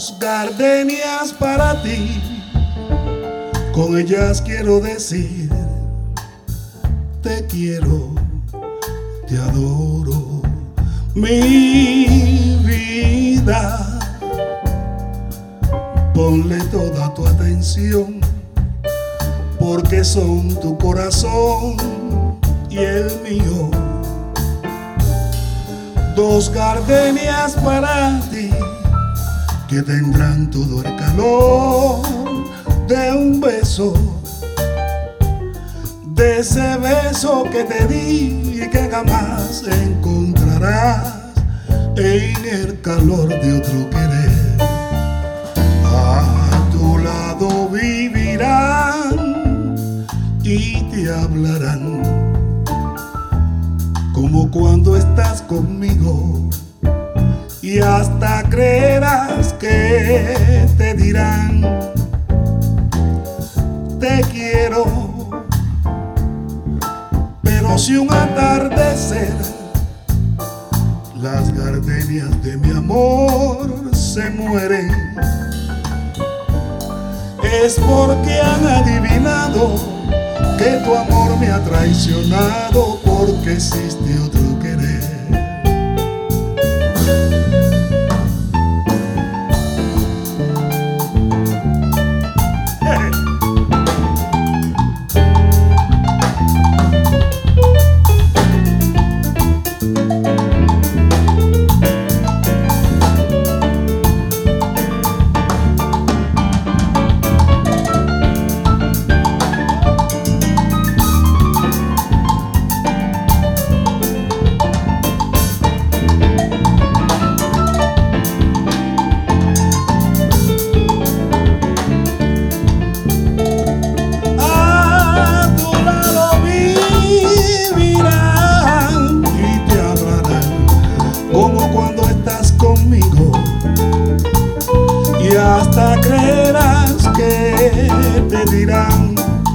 Dos gardenias para ti, con ellas quiero decir: te quiero, te adoro, mi vida. Ponle toda tu atención, porque son tu corazón y el mío. Dos gardenias para ti, que tendrán todo el calor de un beso, de ese beso que te di y que jamás encontrarás en el calor de otro querer. A tu lado vivirán y te hablarán como cuando estás conmigo, y hasta creerás que te dirán: te quiero. Pero si un atardecer las gardenias de mi amor se mueren, es porque han adivinado que tu amor me ha traicionado, porque existe otro querer. Hasta creerás que te dirán: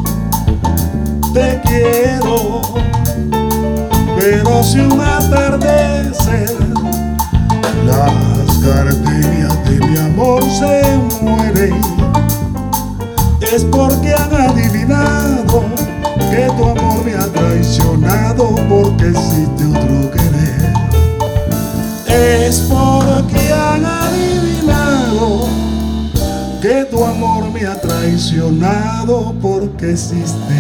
te quiero. Pero si un atardecer las gardenias de mi amor se mueren, es porque han adivinado que tu amor me ha traicionado, porque existe otro querer. Es porque han adivinado que tu amor me ha traicionado, porque existe.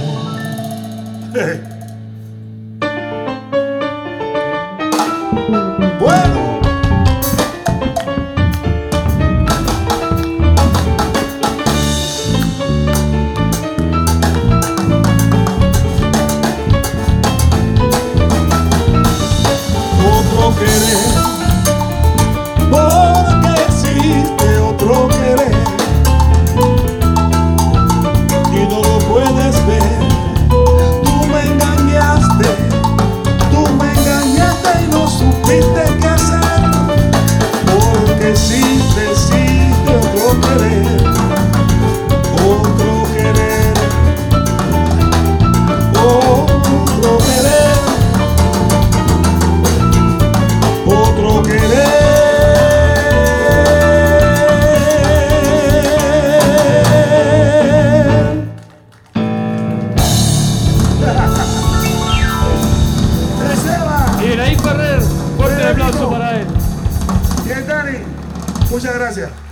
Bueno. Otro querer, porque existe otro querer, y no lo puedes ver. Tú me engañaste y no supiste qué hacer, porque existe otro querer, otro querer, otro querer, otro querer. Iraí Ferrer, fuerte aplauso para él. Bien, Dani, muchas gracias.